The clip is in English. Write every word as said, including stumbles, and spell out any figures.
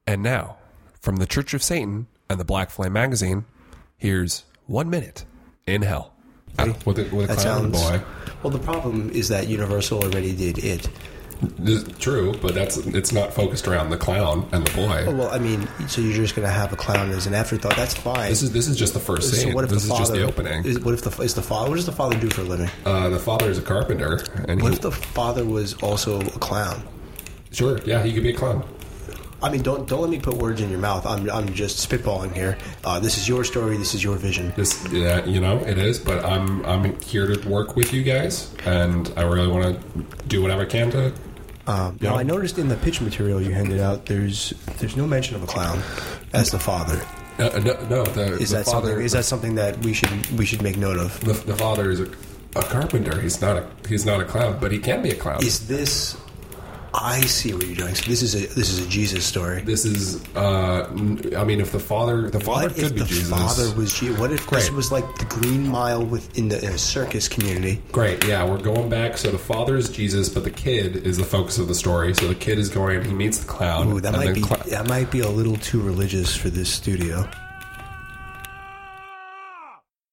And now, from the Church of Satan and the Black Flame magazine, here's One Minute in Hell. With a, with a that clown sounds, boy. Well, the problem is that Universal already did it. This is true, but that's it's not focused around the clown and the boy. Oh, well, I mean, so you're just going to have a clown as an afterthought. That's fine. This is this is just the first scene. So what if this the is father, just the opening. Is, what if the is the father? What does the father do for a living? Uh, the father is a carpenter, and What he, if the father was also a clown? sure, yeah, he could be a clown. I mean, don't don't let me put words in your mouth. I'm I'm just spitballing here. Uh, this is your story. This is your vision. This, yeah, you know, it is. But I'm I'm here to work with you guys, and I really want to do whatever I can to. Um, now, I noticed in the pitch material you handed out, there's there's no mention of a clown as the father. Uh, no, no, the, Is the that father something? Is that something that we should we should make note of? the, the father is a, a carpenter. He's not a he's not a clown, but he can be a clown. Is this? I see what you're doing. So this is a this is a Jesus story. This is, uh, I mean, if the father, the father What could if be the Jesus. father was Jesus? What if this Great. was like the Green Mile within the in a circus community? Great, yeah, we're going back. So the father is Jesus, but the kid is the focus of the story. So the kid is going, he meets the clown. Ooh, that and might then be cl- that might be a little too religious for this studio.